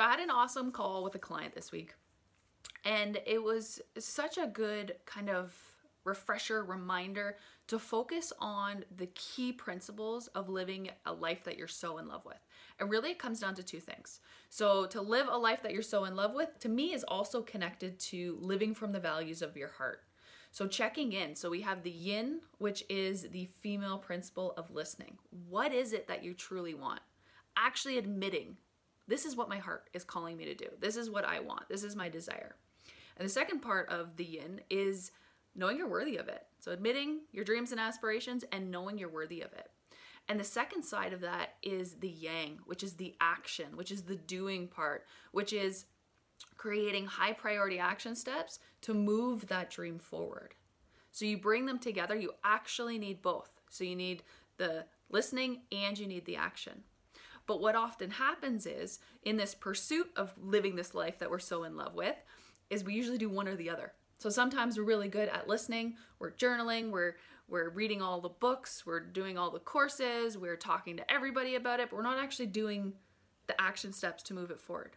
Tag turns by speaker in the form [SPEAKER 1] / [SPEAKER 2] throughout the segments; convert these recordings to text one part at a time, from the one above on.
[SPEAKER 1] I had an awesome call with a client this week, and it was such a good kind of refresher reminder to focus on the key principles of living a life that you're so in love with. And really it comes down to two things. So to live a life that you're so in love with, to me, is also connected to living from the values of your heart. So checking in. So we have the yin, which is the female principle of listening. What is it that you truly want? Actually admitting, this is what my heart is calling me to do. This is what I want. This is my desire. And the second part of the yin is knowing you're worthy of it. So admitting your dreams and aspirations and knowing you're worthy of it. And the second side of that is the yang, which is the action, which is the doing part, which is creating high priority action steps to move that dream forward. So you bring them together. You actually need both. So you need the listening and you need the action. But what often happens is, in this pursuit of living this life that we're so in love with, is we usually do one or the other. So sometimes we're really good at listening, we're journaling, we're reading all the books, we're doing all the courses, we're talking to everybody about it, but we're not actually doing the action steps to move it forward.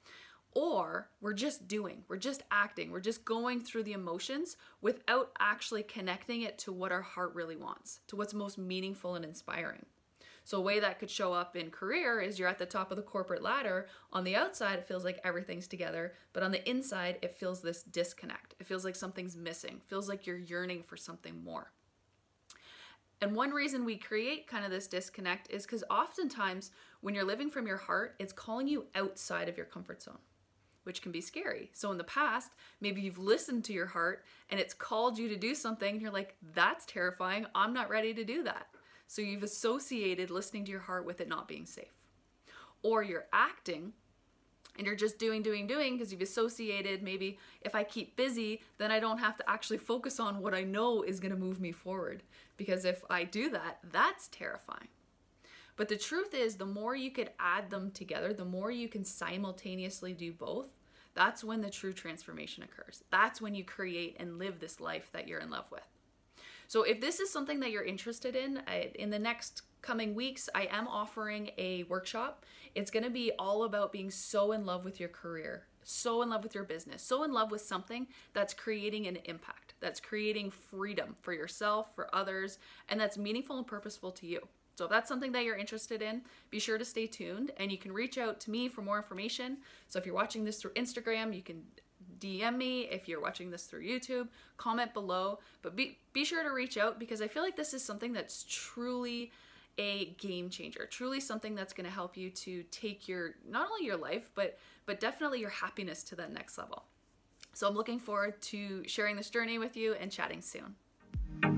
[SPEAKER 1] Or we're just doing, we're just acting, we're just going through the emotions without actually connecting it to what our heart really wants, to what's most meaningful and inspiring. So a way that could show up in career is you're at the top of the corporate ladder. On the outside, it feels like everything's together, but on the inside, it feels this disconnect. It feels like something's missing. It feels like you're yearning for something more. And one reason we create kind of this disconnect is because oftentimes when you're living from your heart, it's calling you outside of your comfort zone, which can be scary. So in the past, maybe you've listened to your heart and it's called you to do something and you're like, that's terrifying. I'm not ready to do that. So you've associated listening to your heart with it not being safe. Or you're acting and you're just doing because you've associated, maybe if I keep busy, then I don't have to actually focus on what I know is going to move me forward. Because if I do that, that's terrifying. But the truth is, the more you could add them together, the more you can simultaneously do both, that's when the true transformation occurs. That's when you create and live this life that you're in love with. So if this is something that you're interested in the next coming weeks, I am offering a workshop. It's going to be all about being so in love with your career, so in love with your business, so in love with something that's creating an impact, that's creating freedom for yourself, for others, and that's meaningful and purposeful to you. So if that's something that you're interested in, be sure to stay tuned, and you can reach out to me for more information. So if you're watching this through Instagram, you can DM me. If you're watching this through YouTube, comment below, but be sure to reach out, because I feel like this is something that's truly a game changer, truly something that's going to help you to take your, not only your life, but definitely your happiness to that next level. So I'm looking forward to sharing this journey with you and chatting soon.